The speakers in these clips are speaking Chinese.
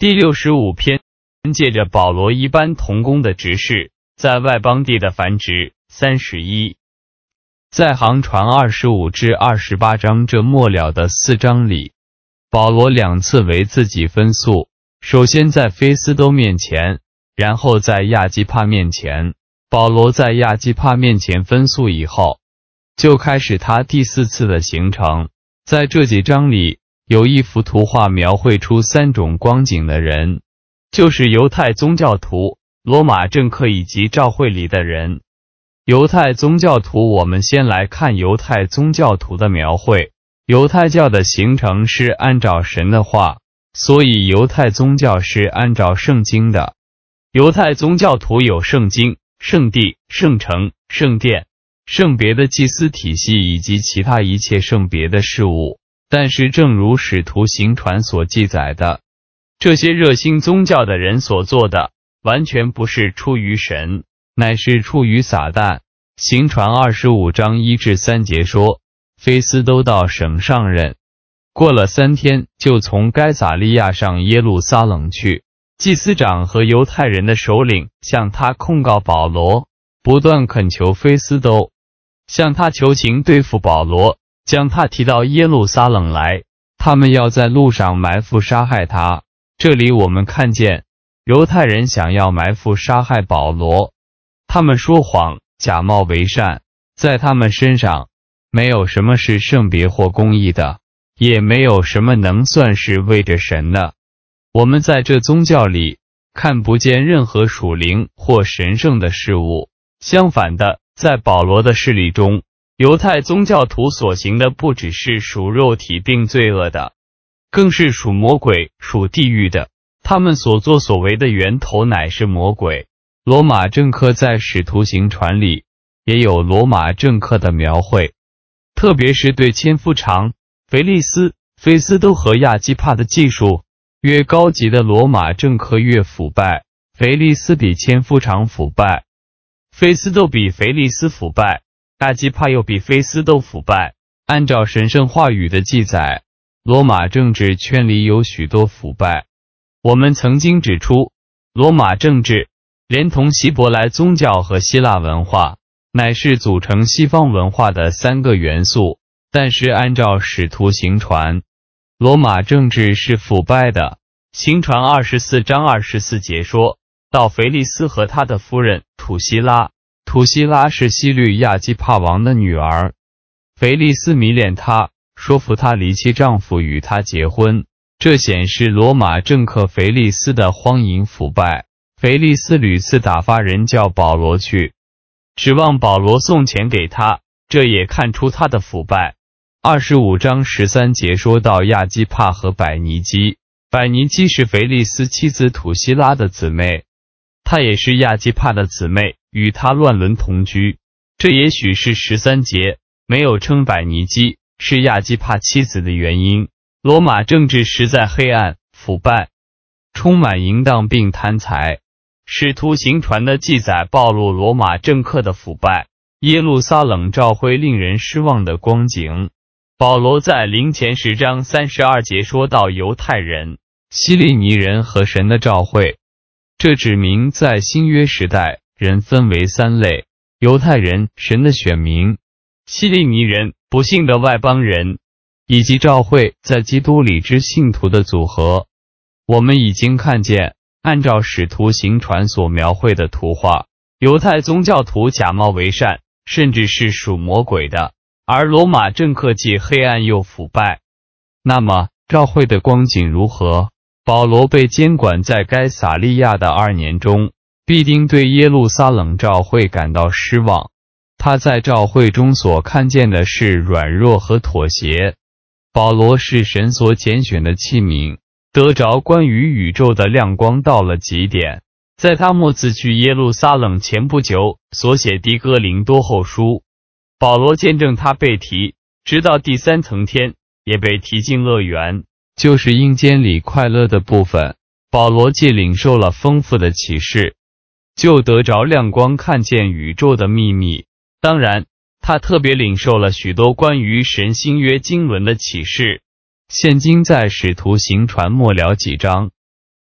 第65篇，借着保罗一般同工的执事，在外邦地的繁殖。31，在行传25至28章这末了的4章里，保罗2次为自己分诉，首先在菲斯都面前，然后在亚基帕面前。保罗在亚基帕面前分诉以后，就开始他第4次的行程。在这几章里，有一幅图画描绘出3种光景的人，就是犹太宗教徒、罗马政客以及教会里的人。犹太宗教徒，我们先来看犹太宗教徒的描绘。犹太教的形成是按照神的话，所以犹太宗教是按照圣经的。犹太宗教徒有圣经、圣地、圣城、圣殿、圣别的祭司体系以及其他一切圣别的事物。但是正如使徒行传所记载的，这些热心宗教的人所做的，完全不是出于神，乃是出于撒旦。行传25章1至3节说，菲斯都到省上任，过了3天，就从该撒利亚上耶路撒冷去。祭司长和犹太人的首领向他控告保罗，不断恳求菲斯都向他求情对付保罗，将他提到耶路撒冷来，他们要在路上埋伏杀害他。这里我们看见犹太人想要埋伏杀害保罗，他们说谎，假冒为善，在他们身上没有什么是圣别或公义的，也没有什么能算是为着神的。我们在这宗教里看不见任何属灵或神圣的事物，相反的，在保罗的事例中，犹太宗教徒所行的不只是属肉体并罪恶的，更是属魔鬼、属地狱的。他们所作所为的源头乃是魔鬼。罗马政客在使徒行传里也有罗马政客的描绘，特别是对千夫长、腓利斯、菲斯都和亚基帕的技术。越高级的罗马政客越腐败，腓利斯比千夫长腐败，菲斯都比腓利斯腐败，亚基帕又比菲斯都腐败。按照神圣话语的记载，罗马政治圈里有许多腐败。我们曾经指出，罗马政治连同希伯来宗教和希腊文化，乃是组成西方文化的3个元素。但是按照使徒行传，罗马政治是腐败的。行传24章24节说到腓利斯和他的夫人土希拉，土希拉是希律亚基帕王的女儿。腓利斯迷恋她，说服她离弃丈夫与她结婚，这显示罗马政客腓利斯的荒淫腐败。腓利斯屡次打发人叫保罗去，指望保罗送钱给他，这也看出他的腐败。25章13节说到亚基帕和百尼基，百尼基是腓利斯妻子土希拉的姊妹，她也是亚基帕的姊妹，与她乱伦同居。这也许是13节没有称百尼基是亚基帕妻子的原因。罗马政治实在黑暗、腐败，充满淫荡并贪财。使徒行传的记载暴露罗马政客的腐败，耶路撒冷教会令人失望的光景。保罗在灵前10章32节说到犹太人、希利尼人和神的召会，这指明在新约时代人分为3类：犹太人、神的选民；希利尼人、不信的外邦人；以及召会在基督里之信徒的组合。我们已经看见，按照使徒行传所描绘的图画，犹太宗教徒假冒为善，甚至是属魔鬼的，而罗马政客既黑暗又腐败。那么召会的光景如何？保罗被监管在该撒利亚的2年中，必定对耶路撒冷召会感到失望。他在召会中所看见的是软弱和妥协。保罗是神所拣选的器皿，得着关于宇宙的亮光到了极点。在他末次去耶路撒冷前不久所写的哥林多后书，保罗见证他被提，直到第3层天，也被提进乐园，就是阴间里快乐的部分。保罗既领受了丰富的启示，就得着亮光，看见宇宙的秘密。当然，他特别领受了许多关于神新约经纶的启示，现今在使徒行传末了几章。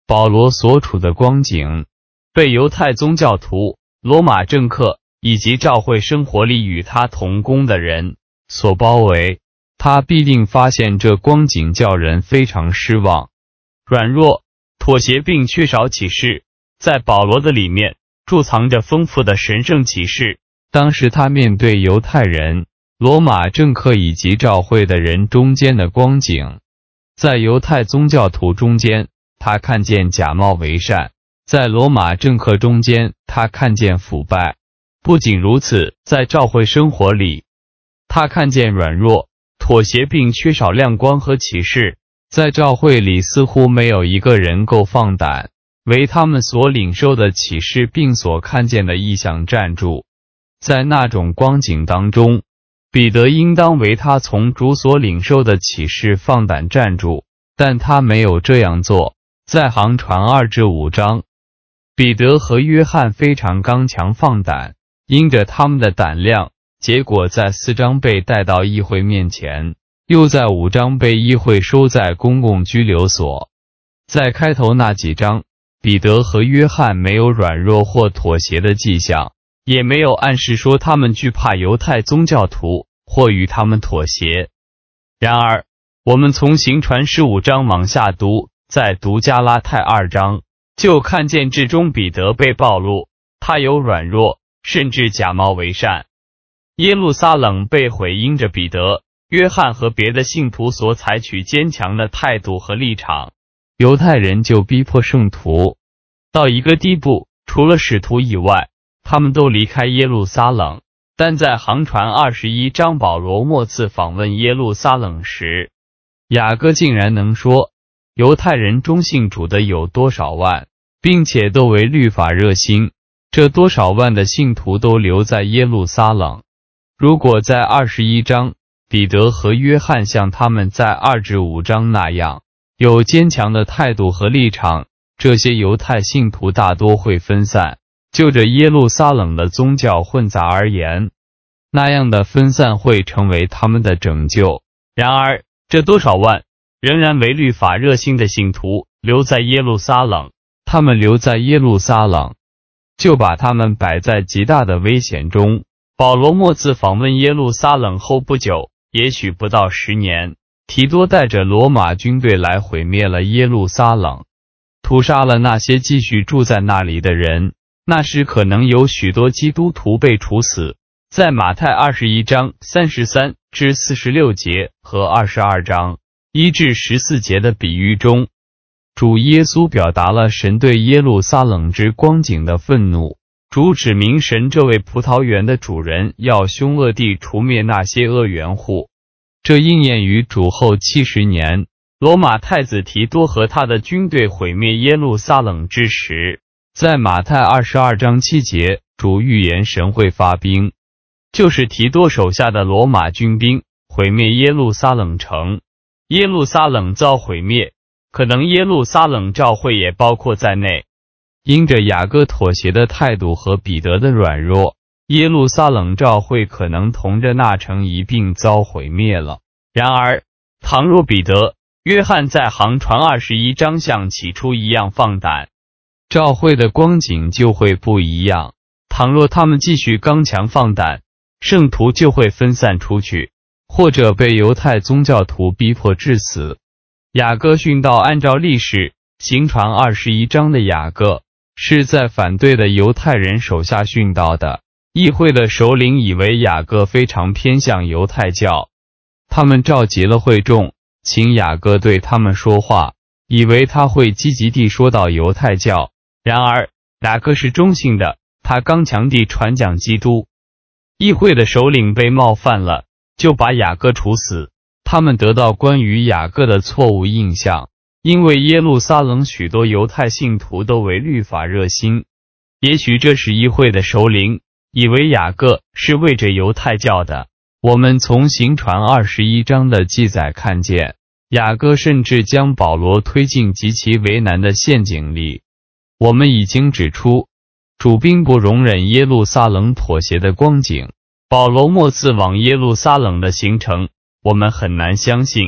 保罗所处的光景，被犹太宗教徒、罗马政客以及教会生活里与他同工的人所包围，他必定发现这光景叫人非常失望。软弱、妥协并缺少启示，在保罗的里面贮藏着丰富的神圣启示。当时他面对犹太人、罗马政客以及教会的人中间的光景，在犹太宗教徒中间，他看见假冒为善；在罗马政客中间，他看见腐败。不仅如此，在教会生活里，他看见软弱、妥协并缺少亮光和启示。在教会里似乎没有一个人够放胆为他们所领受的启示并所看见的异象站住。在那种光景当中，彼得应当为他从主所领受的启示放胆站住，但他没有这样做。在行传2至5章，彼得和约翰非常刚强放胆，因着他们的胆量，结果在4章被带到议会面前，又在5章被议会收在公共拘留所。在开头那几章，彼得和约翰没有软弱或妥协的迹象，也没有暗示说他们惧怕犹太宗教徒或与他们妥协。然而，我们从行传15章往下读，再读加拉太2章，就看见至终彼得被暴露，他有软弱，甚至假冒为善。耶路撒冷被毁，因着彼得、约翰和别的信徒所采取坚强的态度和立场，犹太人就逼迫圣徒到一个地步，除了使徒以外，他们都离开耶路撒冷。但在行传21章保罗末次访问耶路撒冷时，雅各竟然能说犹太人中信主的有多少万，并且都为律法热心，这多少万的信徒都留在耶路撒冷。如果在21章彼得和约翰像他们在2至5章那样有坚强的态度和立场，这些犹太信徒大多会分散。就着耶路撒冷的宗教混杂而言，那样的分散会成为他们的拯救。然而，这多少万仍然为律法热心的信徒留在耶路撒冷，他们留在耶路撒冷，就把他们摆在极大的危险中。保罗末次访问耶路撒冷后不久，也许不到10年，提多带着罗马军队来毁灭了耶路撒冷，屠杀了那些继续住在那里的人。那时可能有许多基督徒被处死。在马太21章33至46节和22章1至14节的比喻中，主耶稣表达了神对耶路撒冷之光景的愤怒。主指明神这位葡萄园的主人要凶恶地除灭那些恶园户。这应验于主后70年，罗马太子提多和他的军队毁灭耶路撒冷之时。在马太22章7节，主预言神会发兵，就是提多手下的罗马军兵，毁灭耶路撒冷城。耶路撒冷遭毁灭，可能耶路撒冷教会也包括在内。因着雅各妥协的态度和彼得的软弱，耶路撒冷教会可能同着那城一并遭毁灭了。然而，倘若彼得、约翰在行传21章像起初一样放胆，教会的光景就会不一样。倘若他们继续刚强放胆，圣徒就会分散出去，或者被犹太宗教徒逼迫致死。雅各殉道按照历史，行传21章的雅各是在反对的犹太人手下殉道的。议会的首领以为雅各非常偏向犹太教，他们召集了会众，请雅各对他们说话，以为他会积极地说到犹太教。然而，雅各是中性的，他刚强地传讲基督。议会的首领被冒犯了，就把雅各处死。他们得到关于雅各的错误印象，因为耶路撒冷许多犹太信徒都为律法热心。也许这是议会的首领以为雅各是为着犹太教的。我们从行传21章的记载看见，雅各甚至将保罗推进极其为难的陷阱里。我们已经指出，主并不容忍耶路撒冷妥协的光景。保罗末次往耶路撒冷的行程，我们很难相信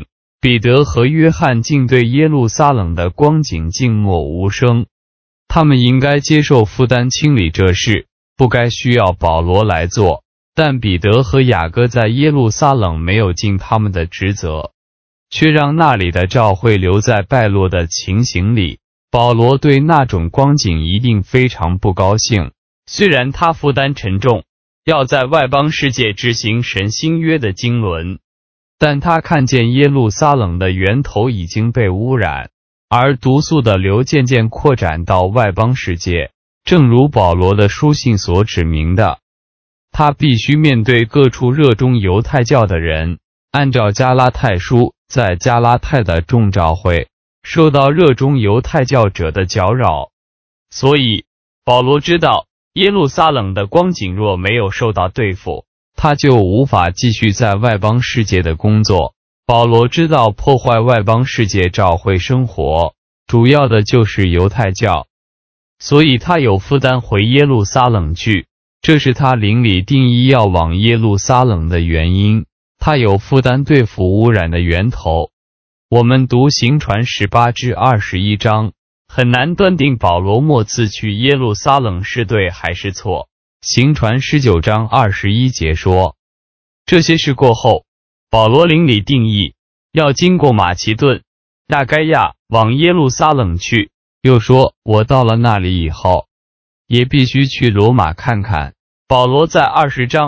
彼得和约翰竟对耶路撒冷的光景静默无声。他们应该接受负担清理这事，不该需要保罗来做。但彼得和雅各在耶路撒冷没有尽他们的职责，却让那里的教会留在败落的情形里。保罗对那种光景一定非常不高兴，虽然他负担沉重，要在外邦世界执行神新约的经纶，但他看见耶路撒冷的源头已经被污染，而毒素的流渐渐扩展到外邦世界，正如保罗的书信所指明的。他必须面对各处热衷犹太教的人，按照加拉太书，在加拉太的众教会受到热衷犹太教者的搅扰。所以保罗知道耶路撒冷的光景若没有受到对付，他就无法继续在外邦世界的工作。保罗知道破坏外邦世界教会生活，主要的就是犹太教，所以他有负担回耶路撒冷去。这是他灵里定义要往耶路撒冷的原因，他有负担对付污染的源头。我们读行传18至21章，很难断定保罗末次去耶路撒冷是对还是错。行传19章21节说，这些事过后，保罗灵里定义要经过马其顿、亚该亚往耶路撒冷去，又说我到了那里以后，也必须去罗马看看。保罗在20章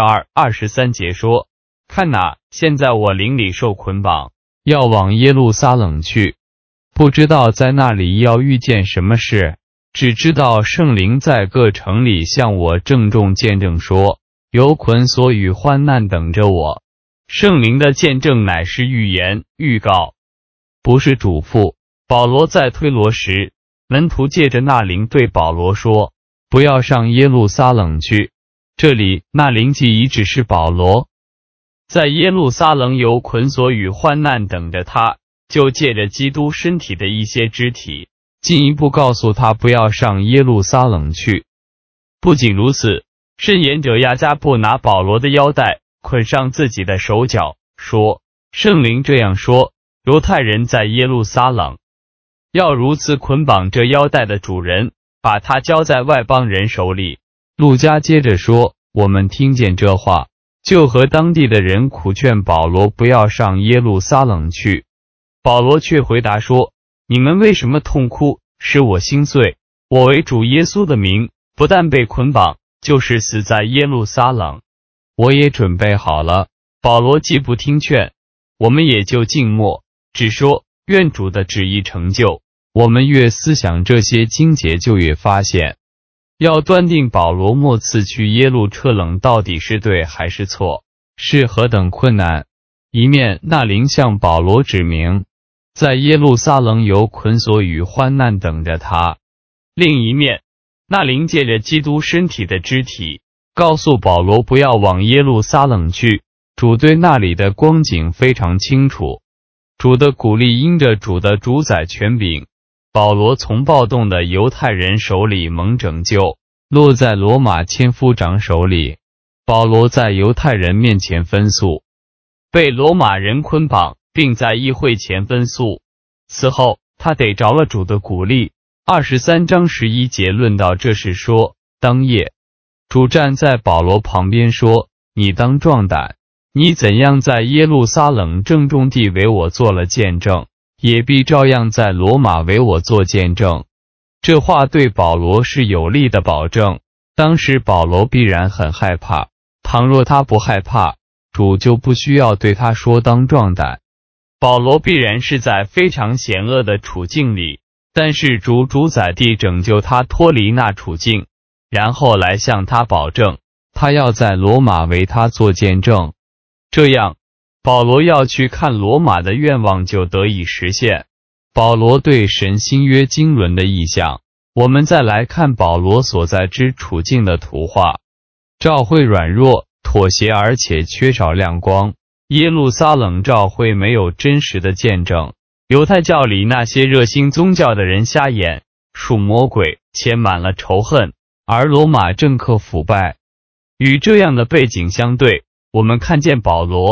22、23节说，看哪，现在我灵里受捆绑，要往耶路撒冷去，不知道在那里要遇见什么事，只知道圣灵在各城里向我郑重见证说，有捆锁与患难等着我。圣灵的见证乃是预言、预告，不是嘱咐。保罗在推罗时，门徒借着那灵对保罗说，不要上耶路撒冷去。这里那灵既已指示保罗，在耶路撒冷有捆锁与患难等着他，就借着基督身体的一些肢体，进一步告诉他不要上耶路撒冷去。不仅如此，申言者亚加布拿保罗的腰带捆上自己的手脚，说，圣灵这样说，犹太人在耶路撒冷要如此捆绑这腰带的主人，把他交在外邦人手里。路加接着说，我们听见这话，就和当地的人苦劝保罗不要上耶路撒冷去。保罗却回答说，你们为什么痛哭，使我心碎？我为主耶稣的名，不但被捆绑，就是死在耶路撒冷。我也准备好了。保罗既不听劝，我们也就静默，只说，愿主的旨意成就。我们越思想这些经节，就越发现，要断定保罗末次去耶路撒冷到底是对还是错，是何等困难。一面那灵向保罗指明，在耶路撒冷有捆锁与患难等着他；另一面，那灵借着基督身体的肢体，告诉保罗不要往耶路撒冷去。主对那里的光景非常清楚，主的鼓励因着主的主宰权柄，保罗从暴动的犹太人手里蒙拯救，落在罗马千夫长手里。保罗在犹太人面前分诉，被罗马人捆绑，并在议会前分诉。此后他得着了主的鼓励。23章11节论到这事说，当夜主站在保罗旁边说，你当壮胆，你怎样在耶路撒冷郑重地为我做了见证，也必照样在罗马为我做见证。这话对保罗是有力的保证。当时保罗必然很害怕，倘若他不害怕，主就不需要对他说当壮胆。保罗必然是在非常险恶的处境里，但是主主宰地拯救他脱离那处境，然后来向他保证，他要在罗马为他做见证。这样，保罗要去看罗马的愿望就得以实现。保罗对神新约经纶的意象，我们再来看保罗所在之处境的图画。教会软弱、妥协，而且缺少亮光。耶路撒冷教会没有真实的见证。犹太教里那些热心宗教的人瞎眼，属魔鬼，且满了仇恨，而罗马政客腐败。与这样的背景相对，我们看见保罗，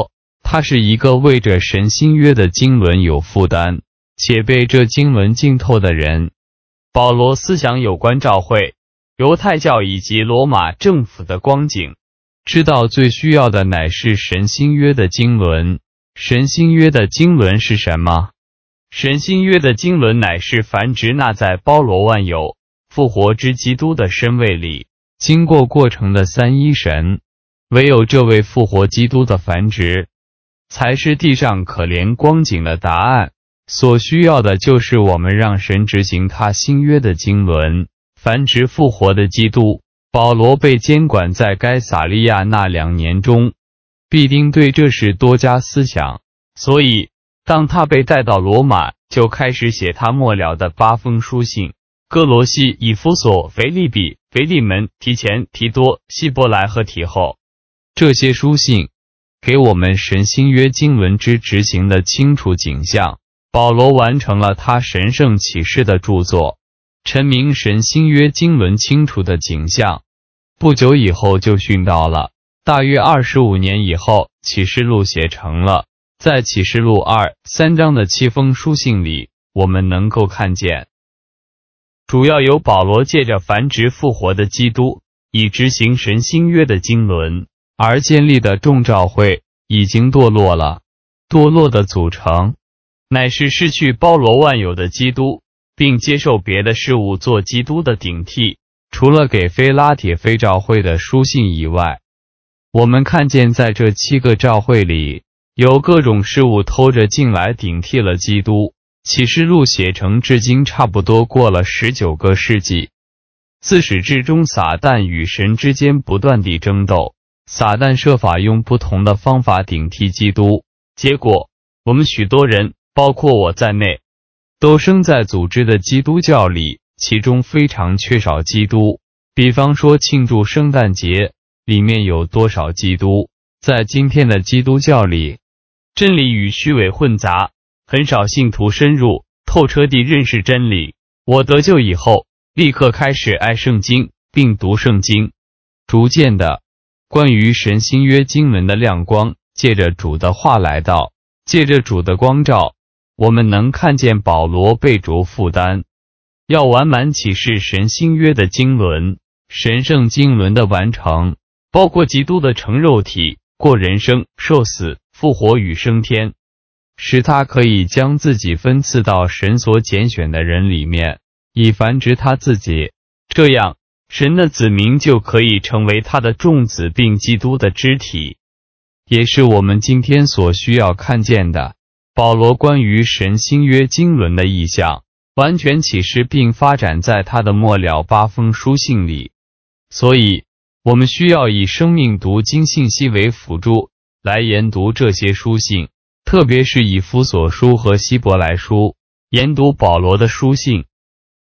他是一个为着神新约的经纶有负担，且被这经纶浸透的人。保罗思想有关教会、犹太教以及罗马政府的光景，知道最需要的乃是神新约的经纶。神新约的经纶是什么？神新约的经纶乃是繁殖那在包罗万有、复活之基督的身位里，经过过程的三一神。唯有这位复活基督的繁殖，才是地上可怜光景的答案。所需要的就是我们让神执行他新约的经纶，繁殖复活的基督。保罗被监管在该撒利亚那2年中，必定对这事多加思想，所以当他被带到罗马，就开始写他末了的8封书信：哥罗西、以弗所、腓立比、腓利门、提前、提多、希伯来和提后。这些书信给我们神新约经纶之执行的清楚景象。保罗完成了他神圣启示的著作，陈明神新约经纶清楚的景象。不久以后就殉道了，大约25年以后，启示录写成了。在启示录2、3章的7封书信里，我们能够看见，主要由保罗借着繁殖复活的基督，以执行神新约的经纶而建立的众教会已经堕落了。堕落的组成乃是失去包罗万有的基督，并接受别的事物做基督的顶替。除了给非拉铁非教会的书信以外，我们看见在这7个教会里，有各种事物偷着进来顶替了基督。启示录写成至今差不多过了19个世纪。自始至终，撒旦与神之间不断地争斗，撒旦设法用不同的方法顶替基督，结果我们许多人，包括我在内，都生在组织的基督教里，其中非常缺少基督。比方说庆祝圣诞节，里面有多少基督？在今天的基督教里，真理与虚伪混杂，很少信徒深入透彻地认识真理。我得救以后，立刻开始爱圣经，并读圣经。逐渐的，关于神新约经纶的亮光，借着主的话来到，借着主的光照，我们能看见保罗被主负担，要完满启示神新约的经纶。神圣经纶的完成，包括基督的成肉体、过人生、受死、复活与升天，使他可以将自己分赐到神所拣选的人里面，以繁殖他自己。这样，神的子民就可以成为他的众子，并基督的肢体，也是我们今天所需要看见的。保罗关于神新约经纶的意象，完全启示并发展在他的末了8封书信里。所以，我们需要以生命读经信息为辅助，来研读这些书信，特别是以弗所书和希伯来书。研读保罗的书信，